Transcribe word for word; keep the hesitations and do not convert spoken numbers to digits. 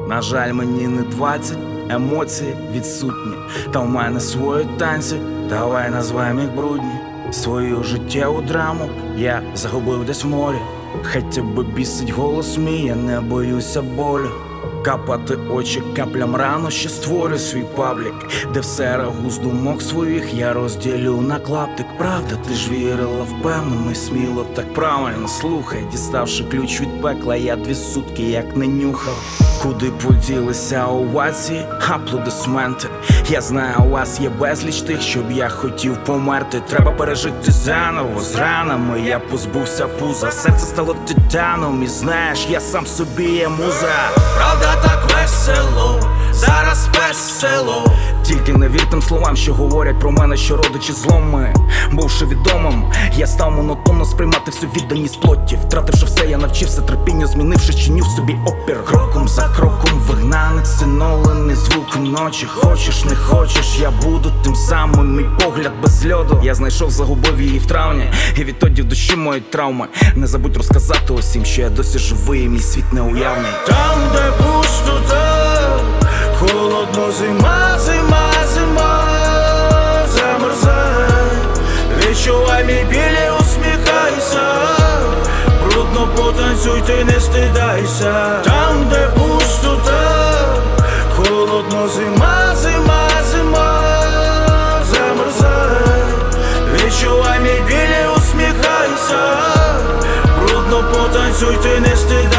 На жаль, мені не двадцять, емоції відсутні. Та в мене свої танці, давай назвемо їх брудні. Свою життєву драму я загубив десь в морі. Хай тебе бісить голос мій, я не боюся болю. Капати очі каплям рано, ще створю свій паблік, де все рагу з думок своїх я розділю на клаптик. Правда, ти ж вірила впевнено і сміло, так правильно, слухай. Діставши ключ від пекла, я дві сутки як не нюхав. Куди поділися овації, аплодисменти? Я знаю, у вас є безліч тих, щоб я хотів померти. Треба пережити заново, з ранами я позбувся пуза. Серце стало титаном, і знаєш, я сам собі є муза. Правда так весело, зараз весело. Тільки не вір тим словам, що говорять про мене, що родичі зломи. Бувши відомим, я став монотонно сприймати всю відданість плоті. Втративши все, я навчився терпінню, змінивши, чиню в собі опір. Кроком за кроком вигнанець, синолений звук ночі. Хочеш, не хочеш, я буду тим самим, мій погляд без льоду. Я знайшов, загубив її в травні, і відтоді в душі мої травми. Не забудь розказати усім, що я досі живий, мій світ неуявний. Там, де пустота, холодно, зима, зима, зима, замерзай. Відчувай мій біль і усміхайся, брудно потанцюй, ти не стидайся. Там, де пустота, холодно, зима, зима, зима, замерзай. Відчувай мій біль і усміхайся, брудно потанцюй, ти не стидайся.